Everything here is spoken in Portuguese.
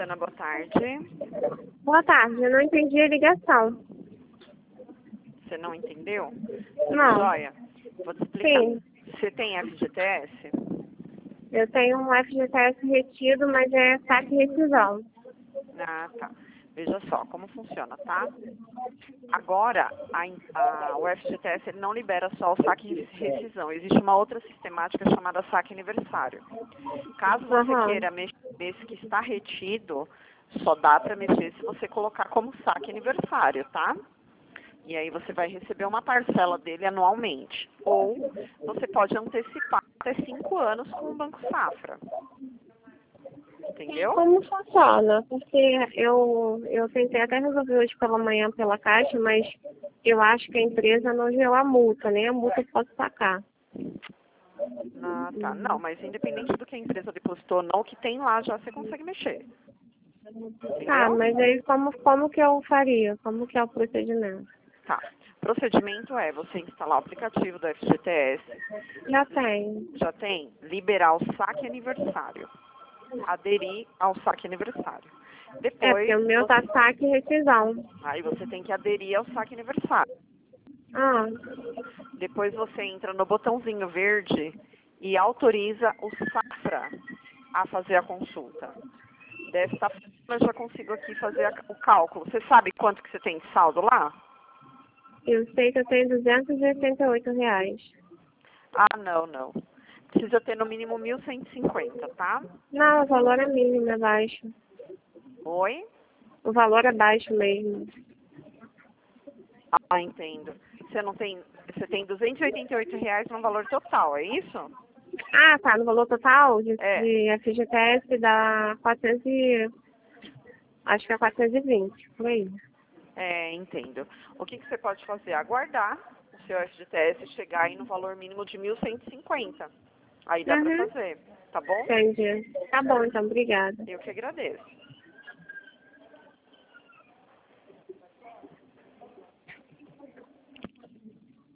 Juliana, boa tarde. Boa tarde, eu não entendi a ligação. Você não entendeu? Não. Joia, vou te explicar. Sim, Você tem FGTS? eu tenho um FGTS retido, mas é saque e rescisão. Ah, tá. Veja só como funciona, tá? Agora, o FGTS ele não libera só o saque e rescisão. Existe uma outra sistemática chamada saque aniversário. Caso você Aham. queira mexer nesse que está retido, só dá para mexer se você colocar como saque aniversário, tá? E aí você vai receber uma parcela dele anualmente. Ou você pode antecipar até 5 anos com o Banco Safra. Entendeu? Como funciona? Porque eu tentei até resolver hoje pela manhã pela Caixa, mas eu acho que a empresa não gerou a multa, nem a multa eu posso sacar. Ah, tá. Não, mas independente do que a empresa depositou ou não, o que tem lá já você consegue mexer. Tá, Entendeu? mas aí como que eu faria? Como que é o procedimento? Tá. O procedimento é você instalar o aplicativo do FGTS. Já tenho. Já tem? Liberar o saque aniversário. Aderir ao saque aniversário. É, porque Depois, o meu tá saque e rescisão. aí você tem que aderir ao saque aniversário. Ah, Depois você entra no botãozinho verde e autoriza o Safra a fazer a consulta. Desta forma, eu já consigo aqui fazer o cálculo. Você sabe quanto que você tem de saldo lá? eu sei que eu tenho R$ 288. Ah, não, não. Precisa ter no mínimo 1.150, tá? Não, o valor é mínimo, é baixo. Oi? O valor é baixo mesmo. Ah, entendo. Você não tem, você tem R$ 288 no valor total, é isso? Ah, tá, no valor total É, de FGTS dá 400 acho que é 420, por aí. entendo. O que você pode fazer? Aguardar o seu FGTS chegar aí no valor mínimo de 1.150. Aí dá pra Uhum, fazer, tá bom? entendi. Tá bom, então, obrigada. Eu que agradeço.